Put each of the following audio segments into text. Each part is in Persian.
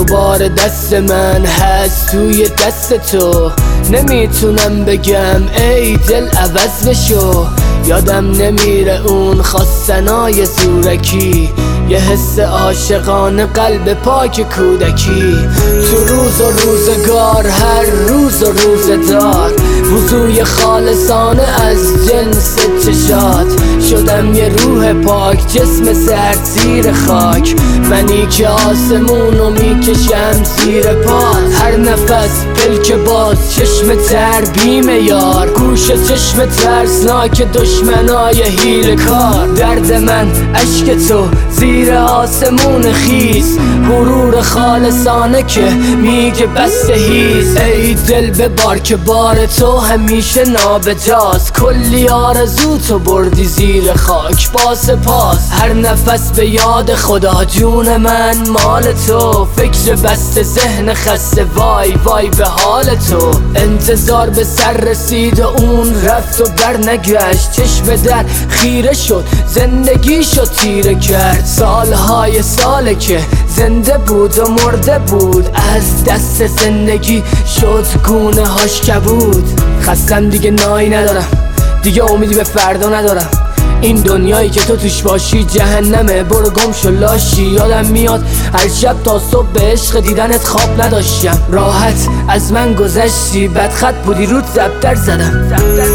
بار دست من هست توی دست تو. نمیتونم بگم ای دل عوض بشو. یادم نمیره اون خواستنای زورکی، یه حس عاشقانه قلب پاک کودکی. تو روز و روزگار هر روز و روزدار وضوی خالصانه از جنس چشات. شدم یه روح پاک جسم سرد زیر خاک، منی که آسمونو میکشم زیر پات. هر نفس پلک باز چشم تر بیم یار، گوش چشم ترسناک دشمنای حیله کار. درد من عشق تو زیر آسمون خیز، غرور خالصانه که میگه بسته هیز. ای دل ببار که بار تو همیشه نابجاست، کلی آرزو تو بردی زیر خاک با سپاس. هر نفس به یاد خدا جون من مال تو، فکر بسته ذهن خسته وای وای به حال تو. انتظار به سر رسید و اون رفت و برنگشت، چشم در خیره شد زندگی شد تیره کرد. سالهای ساله که زنده بود و مرده بود، از دست زندگی شد گونه هاش کبود. خستم دیگه نایی ندارم، دیگه امیدی به فردا ندارم. این دنیایی که تو توش باشی جهنمه، برو گم شو لاشی. یادم میاد هر شب تا صبح به عشق دیدنت خواب نداشتم. راحت از من گذشتی، بدخط بودی رود زبدر زدم.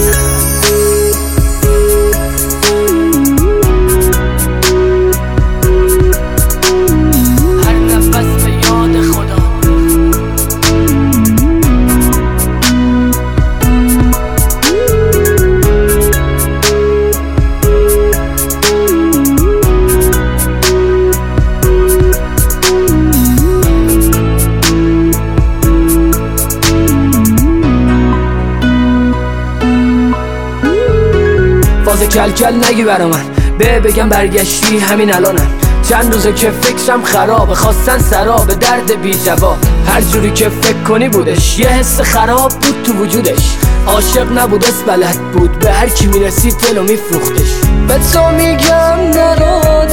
فاز کل کل نگی برا من، بگم برگشتی همین الانم. چند روزه که فکرم خرابه، خواستن سراب درد بی جواب. هر جوری که فکر کنی بودش، یه حس خراب بود تو وجودش. عاشق نبود اس بلد بود، به هر کی میرسید دلو میفروختش. به تو میگم نرو